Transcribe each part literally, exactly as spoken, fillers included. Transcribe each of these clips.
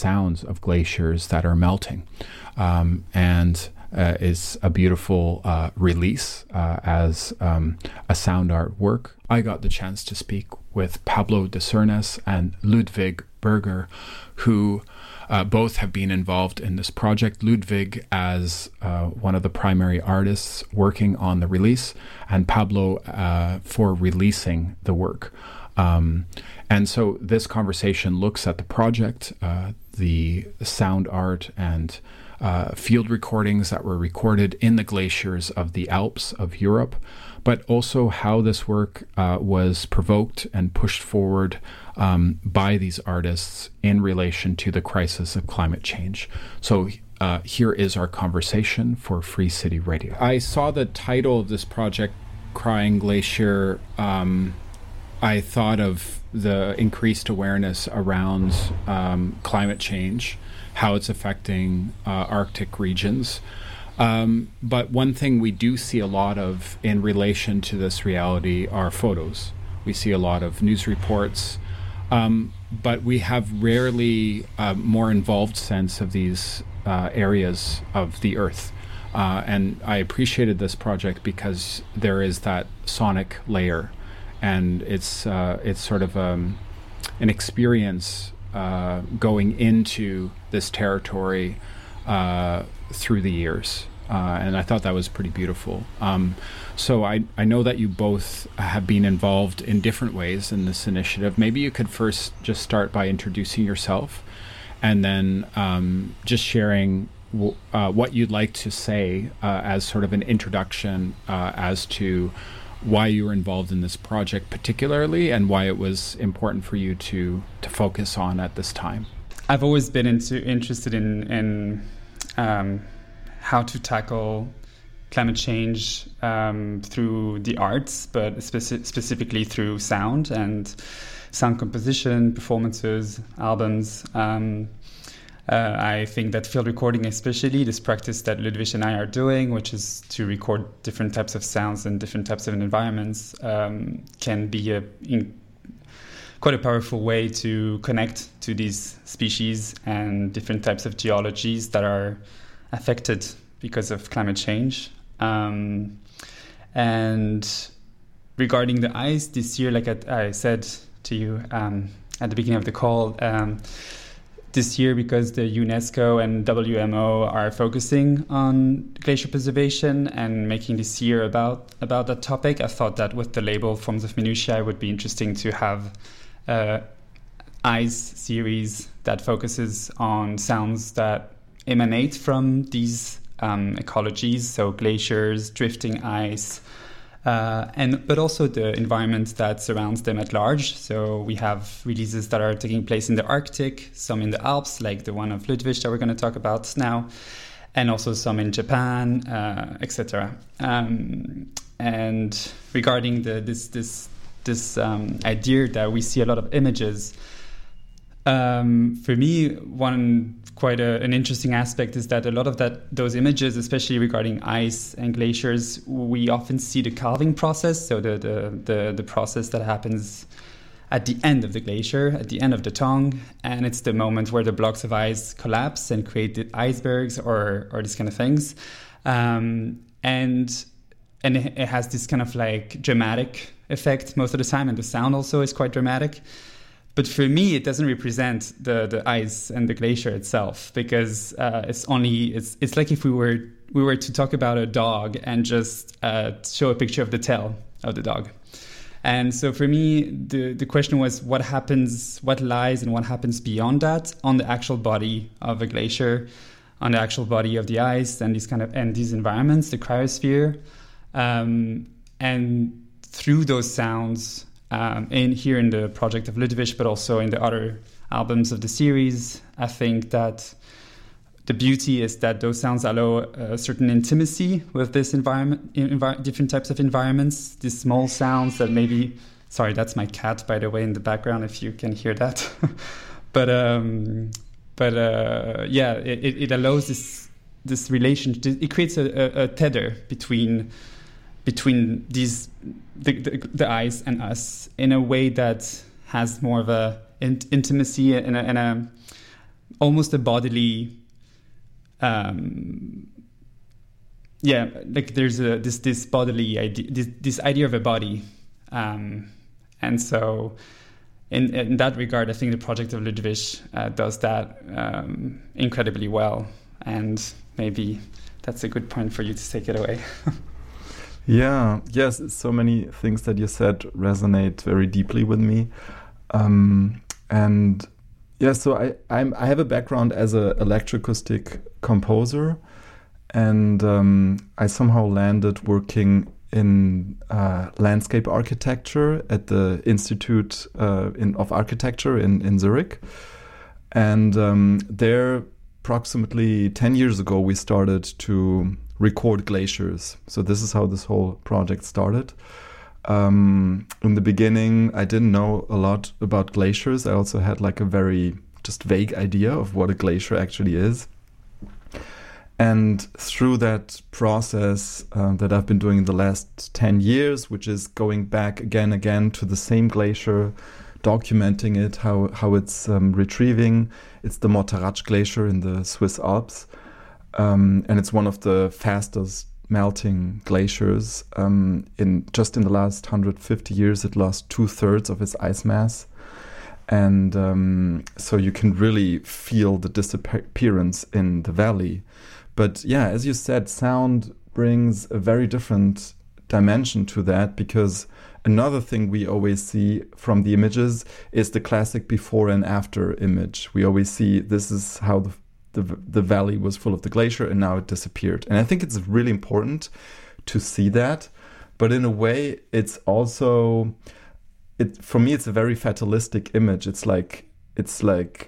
sounds of glaciers that are melting. Um, and uh, is a beautiful uh, release uh, as um, a sound art work. I got the chance to speak with Pablo de Cernes and Ludwig Berger, who uh, both have been involved in this project. Ludwig as uh, one of the primary artists working on the release, and Pablo uh, for releasing the work. Um, and so this conversation looks at the project, uh, the sound art and uh, field recordings that were recorded in the glaciers of the Alps of Europe, but also how this work uh, was provoked and pushed forward um, by these artists in relation to the crisis of climate change. So uh, here is our conversation for Free City Radio. I saw the title of this project, Crying Glacier. Um, I thought of the increased awareness around um, climate change, how it's affecting uh, Arctic regions. Um, but one thing we do see a lot of in relation to this reality are photos. We see a lot of news reports, um, but we have rarely a more involved sense of these uh, areas of the Earth. Uh, and I appreciated this project because there is that sonic layer, and it's uh, it's sort of um, an experience uh, going into this territory uh, through the years. Uh, and I thought that was pretty beautiful. Um, so I, I know that you both have been involved in different ways in this initiative. Maybe you could first just start by introducing yourself, and then um, just sharing w- uh, what you'd like to say uh, as sort of an introduction uh, as to why you were involved in this project particularly, and why it was important for you to to focus on at this time. I've always been into, interested in, in um, how to tackle climate change um, through the arts, but speci- specifically through sound and sound composition, performances, albums. Um, uh, I think that field recording, especially this practice that Ludwig and I are doing, which is to record different types of sounds and different types of environments, um, can be a in, quite a powerful way to connect to these species and different types of geologies that are affected because of climate change. Um, and regarding the ice this year, like I, I said to you um, at the beginning of the call, um, this year, because the UNESCO and W M O are focusing on glacier preservation and making this year about, about that topic, I thought that with the label Forms of Minutiae, it would be interesting to have uh, ice series that focuses on sounds that emanate from these um, ecologies, so glaciers, drifting ice, uh, and but also the environment that surrounds them at large. So we have releases that are taking place in the Arctic, some in the Alps, like the one of Ludwig that we're going to talk about now, and also some in Japan, uh, et cetera. Um, and regarding the this this this um, idea that we see a lot of images. Um, for me, one quite a, an interesting aspect is that a lot of that those images, especially regarding ice and glaciers, we often see the calving process, so the the the, the process that happens at the end of the glacier, at the end of the tongue, and it's the moment where the blocks of ice collapse and create the icebergs or or these kind of things, um, and and it, it has this kind of like dramatic effect most of the time, and the sound also is quite dramatic. But for me, it doesn't represent the, the ice and the glacier itself, because uh, it's only it's it's like if we were we were to talk about a dog and just uh, show a picture of the tail of the dog. And so for me, the the question was what happens, what lies, and what happens beyond that on the actual body of a glacier, on the actual body of the ice, and these kind of and these environments, the cryosphere, um, and through those sounds. Um, in here in the project of Ludwig, but also in the other albums of the series, I think that the beauty is that those sounds allow a certain intimacy with this environment, envi- different types of environments, these small sounds that maybe, sorry, that's my cat, by the way, in the background, if you can hear that. but um, but uh, yeah, it, it allows this this relation, it creates a, a, a tether between between these the, the, the ice and us in a way that has more of a in, intimacy and a, and a almost a bodily, um, yeah, like there's a this this bodily idea, this this idea of a body, um, and so in in that regard, I think the project of Ludwig uh, does that um, incredibly well, and maybe that's a good point for you to take it away. Yeah, yes, so many things that you said resonate very deeply with me. Um, and yeah, so I I'm, I have a background as an electroacoustic composer, and um, I somehow landed working in uh, landscape architecture at the Institute uh, in, of Architecture in, in Zurich. And um, there, approximately ten years ago, we started to record glaciers. So this is how this whole project started. Um, in the beginning, I didn't know a lot about glaciers. I also had like a very just vague idea of what a glacier actually is. And through that process uh, that I've been doing in the last ten years, which is going back again again to the same glacier, documenting it, how, how it's um, retrieving. It's the Morteratsch Glacier in the Swiss Alps. Um, and it's one of the fastest melting glaciers. Um, in just in the last one hundred fifty years, it lost two thirds of its ice mass, and um, so you can really feel the disappearance in the valley. But yeah, as you said, sound brings a very different dimension to that, because another thing we always see from the images is the classic before and after image. We always see this is how the The, the valley was full of the glacier and now it disappeared. And I think it's really important to see that. But in a way, it's also, it for me, it's a very fatalistic image. It's like, it's like,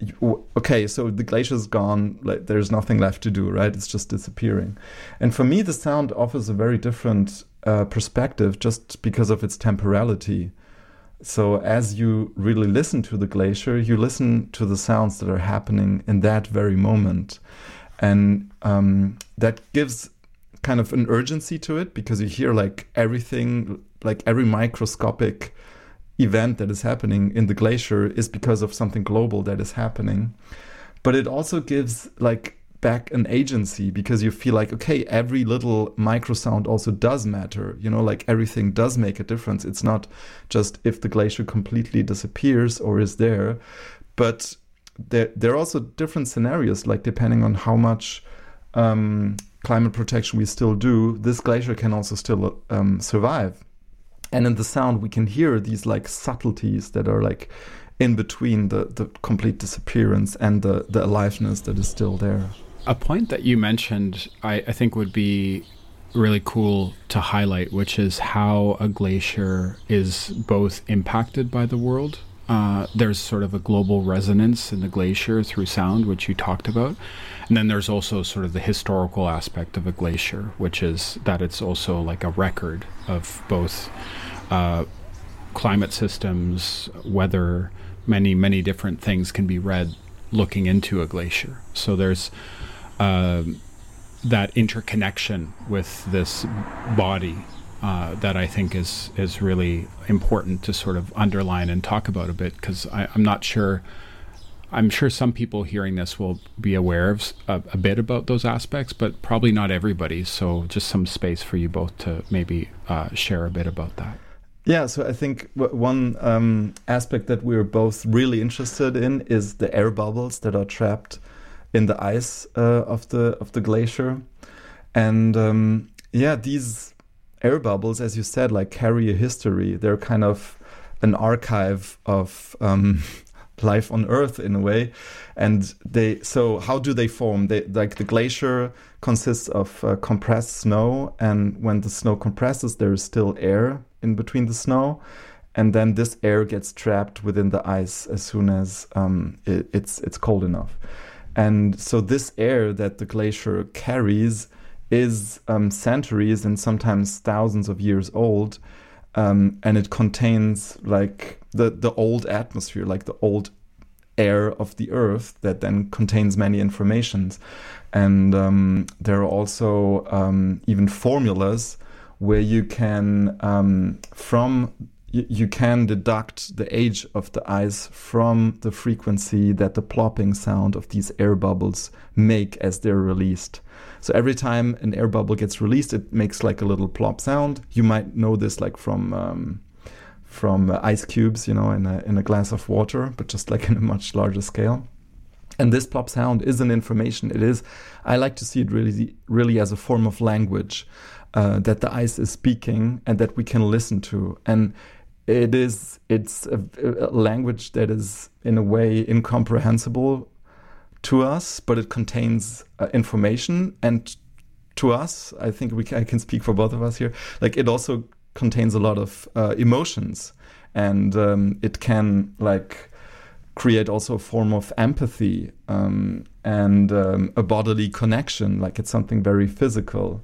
okay, so the glacier's gone, like there's nothing left to do, right? It's just disappearing. And for me, the sound offers a very different uh, perspective just because of its temporality. So as you really listen to the glacier, you listen to the sounds that are happening in that very moment. And um, that gives kind of an urgency to it, because you hear like everything, like every microscopic event that is happening in the glacier is because of something global that is happening. But it also gives like back an agency, because you feel like, okay, every little micro sound also does matter, you know, like everything does make a difference. It's not just if the glacier completely disappears or is there, but there, there are also different scenarios, like depending on how much um, climate protection we still do, this glacier can also still um, survive. And in the sound, we can hear these like subtleties that are like in between the, the complete disappearance and the, the aliveness that is still there. A point that you mentioned, I, I think would be really cool to highlight, which is how a glacier is both impacted by the world. Uh, there's sort of a global resonance in the glacier through sound, which you talked about. And then there's also sort of the historical aspect of a glacier, which is that it's also like a record of both uh, climate systems, weather, many, many different things can be read looking into a glacier. So there's uh, that interconnection with this body uh, that I think is is really important to sort of underline and talk about a bit, because I'm not sure, I'm sure some people hearing this will be aware of a, a bit about those aspects, but probably not everybody. So just some space for you both to maybe uh, share a bit about that. Yeah, so I think w- one um, aspect that we're both really interested in is the air bubbles that are trapped in the ice uh, of the of the glacier. And um, yeah, these air bubbles, as you said, like carry a history. They're kind of an archive of um, life on Earth in a way. And they so how do they form? They, like the glacier consists of uh, compressed snow, and when the snow compresses, there is still air in between the snow, and then this air gets trapped within the ice as soon as um, it, it's it's cold enough. And so this air that the glacier carries is um, centuries and sometimes thousands of years old, um, and it contains like the the old atmosphere, like the old air of the Earth that then contains many informations. And um, there are also um, even formulas where you can, um, from y- you can deduct the age of the ice from the frequency that the plopping sound of these air bubbles make as they're released. So every time an air bubble gets released, it makes like a little plop sound. You might know this like from um, from uh, ice cubes, you know, in a in a glass of water, but just like in a much larger scale. And this plop sound is an information. It is, I like to see it really, really as a form of language uh, that the ice is speaking and that we can listen to. And it is, it's a, a language that is in a way incomprehensible to us, but it contains uh, information. And to us, I think we can, I can speak for both of us here, like it also contains a lot of uh, emotions, and um, it can like create also a form of empathy um, and um, a bodily connection, like it's something very physical.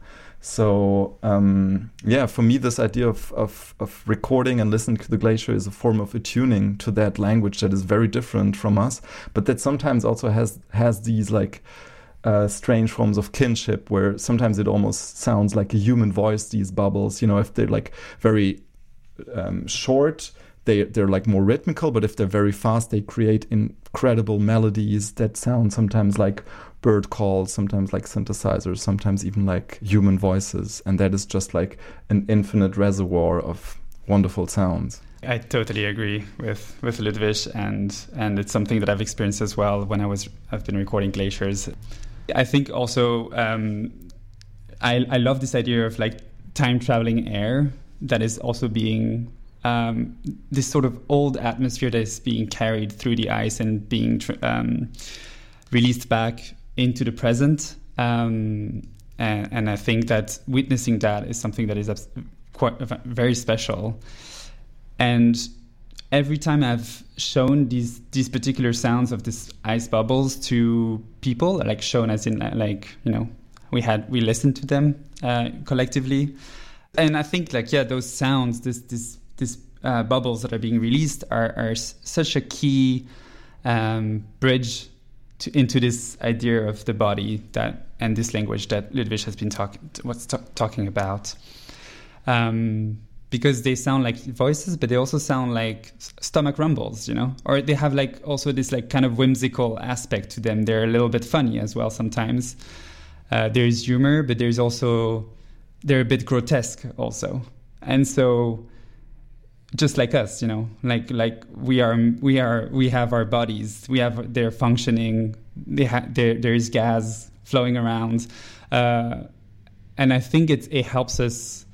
So um, yeah, for me, this idea of, of, of recording and listening to the glacier is a form of attuning to that language that is very different from us, but that sometimes also has has these like uh, strange forms of kinship, where sometimes it almost sounds like a human voice, these bubbles, you know, if they're like very um, short, They, they're like more rhythmical, but if they're very fast, they create incredible melodies that sound sometimes like bird calls, sometimes like synthesizers, sometimes even like human voices. And that is just like an infinite reservoir of wonderful sounds. I totally agree with, with Ludwig, and, and it's something that I've experienced as well when I was, I've been recording glaciers. I think also um, I, I love this idea of like time traveling air that is also being Um, this sort of old atmosphere that is being carried through the ice and being tr- um, released back into the present. Um, and, and I think that witnessing that is something that is abs- quite very special. And every time I've shown these these particular sounds of these ice bubbles to people, like shown as in like, you know, we had we listened to them uh, collectively. And I think like, yeah, those sounds, this this these uh, bubbles that are being released are, are s- such a key um, bridge to, into this idea of the body that and this language that Ludwig has been talking what's t- talking about, um, because they sound like voices, but they also sound like stomach rumbles, you know, or they have like also this like kind of whimsical aspect to them. They're a little bit funny as well sometimes. Uh, there's humor, but there's also they're a bit grotesque also, and so. Just like us, you know, like like we are, we are, we have our bodies. We have they're functioning. They ha- there there is gas flowing around, uh, and I think it it helps us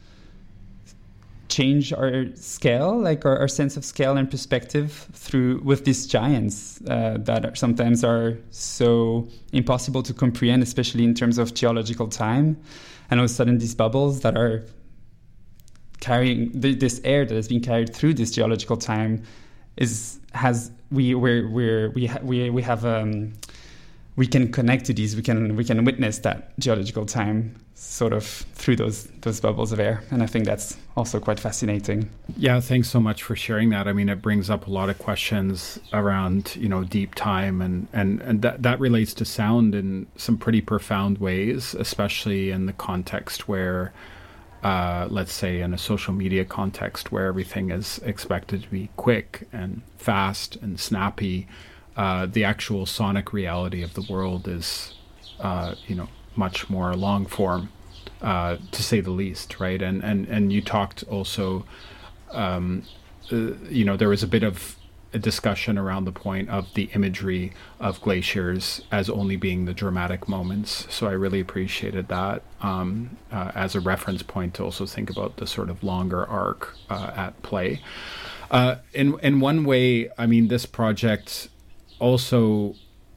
change our scale, like our, our sense of scale and perspective through with these giants uh, that are, sometimes are so impossible to comprehend, especially in terms of geological time. And all of a sudden, these bubbles that are carrying th- this air that has been carried through this geological time is has we we're, we're we ha- we we have um we can connect to these we can we can witness that geological time sort of through those those bubbles of air, and I think that's also quite fascinating. Yeah, thanks so much for sharing that. I mean, it brings up a lot of questions around, you know, deep time, and and and that that relates to sound in some pretty profound ways, especially in the context where Uh, let's say in a social media context where everything is expected to be quick and fast and snappy, uh, the actual sonic reality of the world is, uh, you know, much more long form, uh, to say the least, right? And and and you talked also, um, uh, you know, there was a bit of a discussion around the point of the imagery of glaciers as only being the dramatic moments. So I really appreciated that um, uh, as a reference point to also think about the sort of longer arc uh, at play. Uh, in in one way, I mean, this project also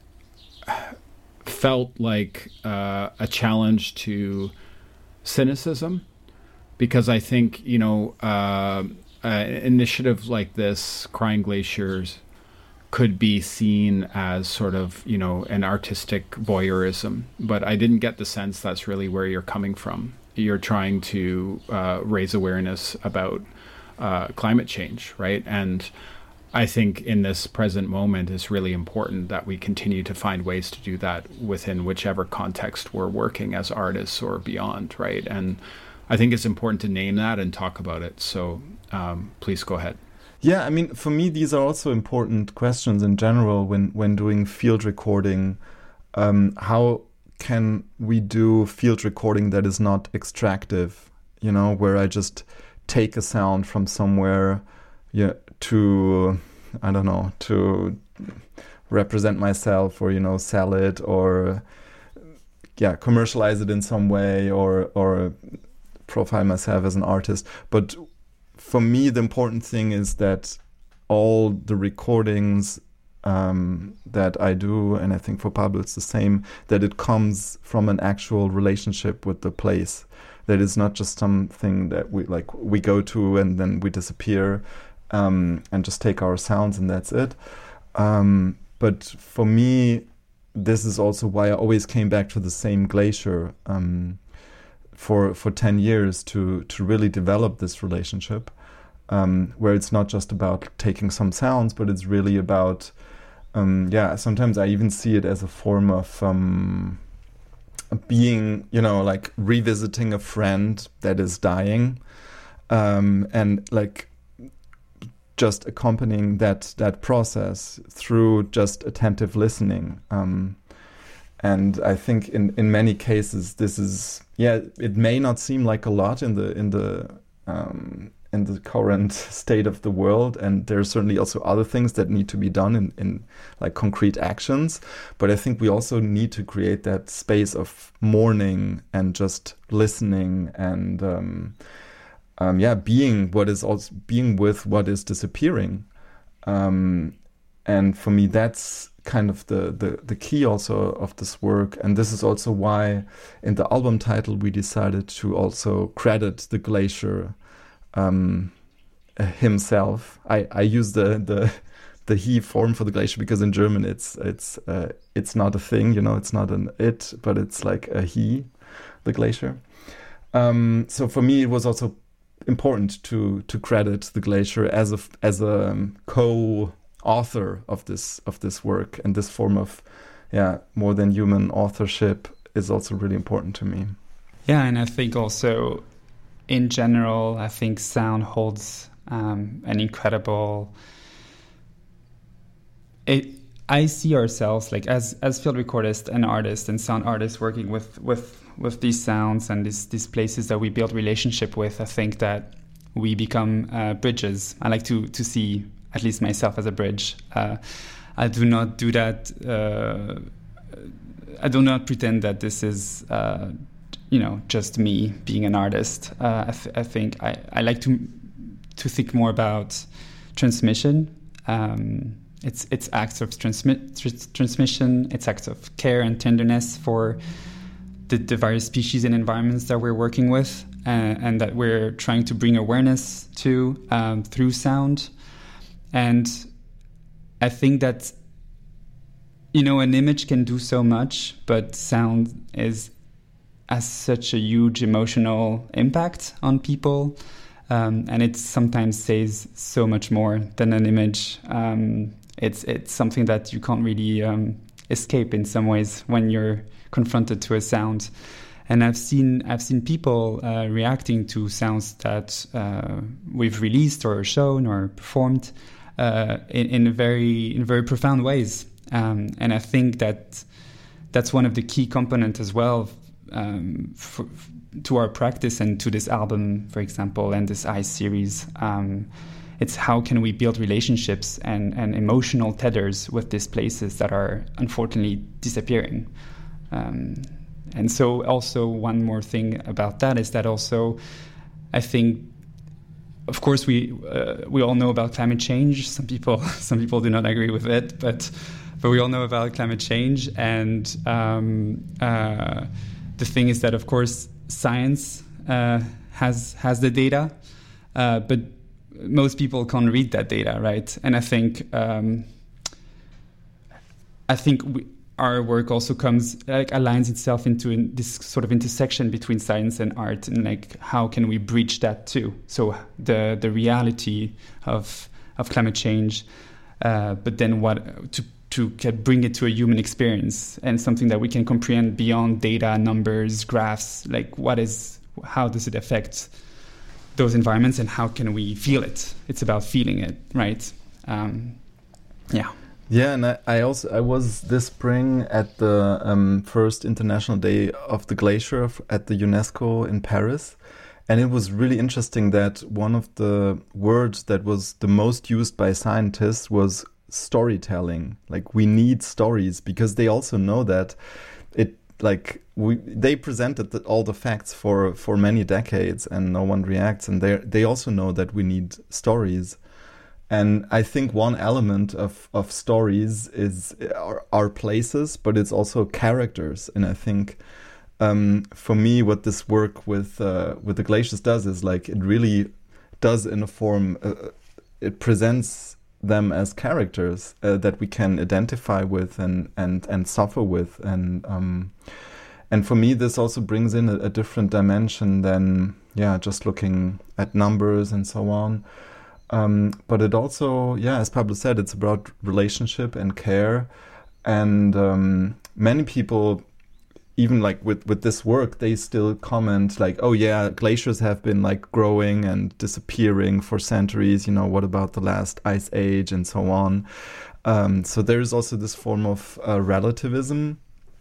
felt like uh, a challenge to cynicism, because I think, you know, uh, Uh, initiative like this, Crying Glaciers, could be seen as sort of, you know, an artistic voyeurism. But I didn't get the sense that's really where you're coming from. You're trying to uh, raise awareness about uh, climate change, right? And I think in this present moment, it's really important that we continue to find ways to do that within whichever context we're working as artists or beyond, right? And I think it's important to name that and talk about it. So um, please go ahead. Yeah, I mean, for me, these are also important questions in general when, when doing field recording. Um, how can we do field recording that is not extractive, you know, where I just take a sound from somewhere yeah, to, I don't know, to represent myself or, you know, sell it or, yeah, commercialize it in some way or or profile myself as an artist. But for me, the important thing is that all the recordings um, that I do, and I think for Pablo it's the same, that it comes from an actual relationship with the place. That is not just something that we like we go to and then we disappear um, and just take our sounds and that's it. Um, but for me, this is also why I always came back to the same glacier um, for for ten years to to really develop this relationship, um, where it's not just about taking some sounds, but it's really about um, yeah. Sometimes I even see it as a form of um, being, you know, like revisiting a friend that is dying, um, and like just accompanying that that process through just attentive listening. Um, and I think in, in many cases this is yeah it may not seem like a lot in the in the um, in the current state of the world, and there's certainly also other things that need to be done in, in like concrete actions. But I think we also need to create that space of mourning and just listening and um, Um, yeah, being what is also being with what is disappearing, um, and for me that's kind of the, the the key also of this work. And this is also why in the album title we decided to also credit the glacier um, himself. I, I use the the the he form for the glacier because in German it's it's uh, it's not a thing, you know, it's not an it, but it's like a he, the glacier. Um, so for me it was also important to to credit the glacier as a as a um, co-author of this of this work, and this form of yeah more than human authorship is also really important to me. Yeah, and I think also in general, I think sound holds um, an incredible. It, I see ourselves like as as field recordists and artists and sound artists working with with. with these sounds and these these places that we build relationship with. I think that we become uh, bridges. I like to to see at least myself as a bridge. Uh, I do not do that. Uh, I do not pretend that this is uh, you know just me being an artist. Uh, I, th- I think I, I like to to think more about transmission. Um, it's it's acts of transmit tr- transmission. It's acts of care and tenderness for The, the various species and environments that we're working with, uh, and that we're trying to bring awareness to um, through sound. And I think that, you know, an image can do so much, but sound is has such a huge emotional impact on people, um, and it sometimes says so much more than an image. Um, it's it's something that you can't really um, escape in some ways when you're confronted to a sound. And I've seen I've seen people uh, reacting to sounds that uh, we've released or shown or performed uh, in, in very in very profound ways. Um, and I think that that's one of the key components as well um, for, to our practice and to this album, for example, and this ICE series. Um, it's how can we build relationships and, and emotional tethers with these places that are unfortunately disappearing. Um, and so also one more thing about that is that also I think, of course, we uh, we all know about climate change. Some people some people do not agree with it, but but we all know about climate change. And um, uh, the thing is that, of course, science uh, has has the data, uh, but most people can't read that data, right? And I think um, I think we. Our work also comes like aligns itself into in this sort of intersection between science and art, and like how can we bridge that too? So the the reality of of climate change, uh, but then what to to get, bring it to a human experience and something that we can comprehend beyond data, numbers, graphs. Like what is how does it affect those environments, and how can we feel it? It's about feeling it, right? Um, yeah. Yeah, and I, I also I was this spring at the um, first International Day of the Glacier at the UNESCO in Paris, and it was really interesting that one of the words that was the most used by scientists was storytelling. Like, we need stories, because they also know that it like we they presented the, all the facts for for many decades and no one reacts, and they they also know that we need stories. And I think one element of, of stories is our, our places, but it's also characters. And I think um, for me, what this work with uh, with the glaciers does is like it really does in a form. Uh, it presents them as characters uh, that we can identify with and and and suffer with. And um, and for me, this also brings in a, a different dimension than yeah, just looking at numbers and so on. Um, but it also, yeah, as Pablo said, it's about relationship and care. And um, many people, even like with, with this work, they still comment like, oh yeah, glaciers have been like growing and disappearing for centuries. You know, what about the last ice age and so on? Um, so there is also this form of uh, relativism.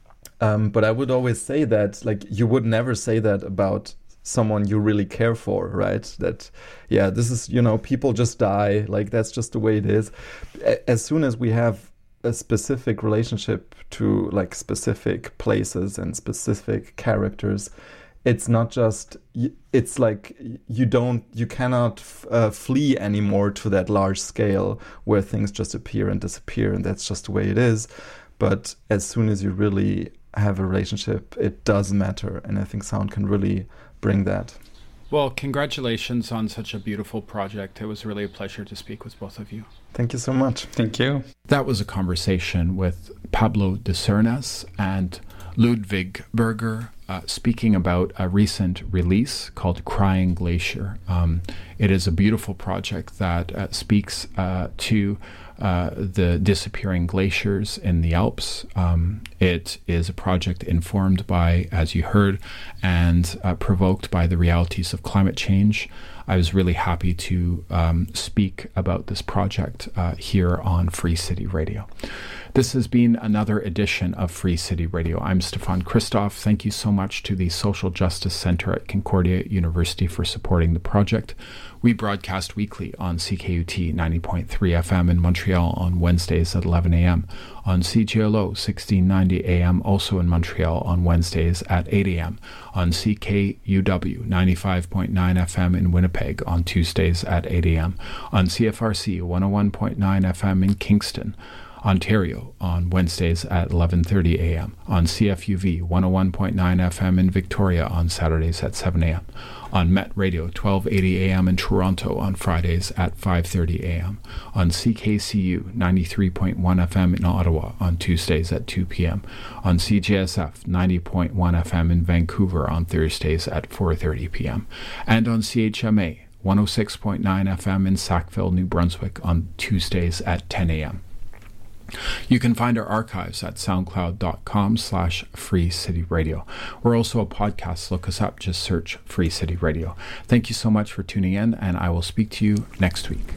Um, but I would always say that like you would never say that about someone you really care for, right? That, yeah, this is, you know, people just die. Like, that's just the way it is. As soon as we have a specific relationship to like specific places and specific characters, it's not just, it's like you don't, you cannot uh, flee anymore to that large scale where things just appear and disappear, and that's just the way it is. But as soon as you really have a relationship, it does matter. And I think sound can really bring that. Well, congratulations on such a beautiful project. It was really a pleasure to speak with both of you. Thank you so much. Thank you. That was a conversation with Pablo de Cernas and Ludwig Berger, uh, speaking about a recent release called Crying Glacier. Um, it is a beautiful project that uh, speaks uh, to uh, the disappearing glaciers in the Alps. Um, it is a project informed by, as you heard, and uh, provoked by the realities of climate change. I was really happy to um, speak about this project uh, here on Free City Radio. This has been another edition of Free City Radio. I'm Stefan Christoff. Thank you so much to the Social Justice Center at Concordia University for supporting the project. We broadcast weekly on C K U T ninety point three F M in Montreal on Wednesdays at eleven a.m., on C G L O sixteen ninety A M also in Montreal on Wednesdays at eight a.m., on C K U W ninety-five point nine F M in Winnipeg on Tuesdays at eight a.m., on C F R C one oh one point nine F M in Kingston, Ontario on Wednesdays at eleven thirty a.m., on C F U V one oh one point nine F M in Victoria on Saturdays at seven a.m., on Met Radio twelve eighty A M in Toronto on Fridays at five thirty a.m., on C K C U ninety-three point one F M in Ottawa on Tuesdays at two p.m., on C J S F ninety point one F M in Vancouver on Thursdays at four thirty p.m., and on C H M A one oh six point nine F M in Sackville, New Brunswick on Tuesdays at ten a.m. You can find our archives at soundcloud.com slash Free City Radio. We're also a podcast. Look us up. Just search Free City Radio. Thank you so much for tuning in, and I will speak to you next week.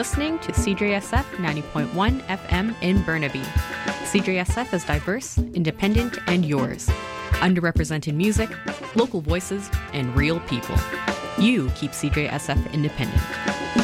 listening to C J S F ninety point one F M in Burnaby. C J S F is diverse, independent, and yours. Underrepresented music, local voices, and real people. You keep C J S F independent.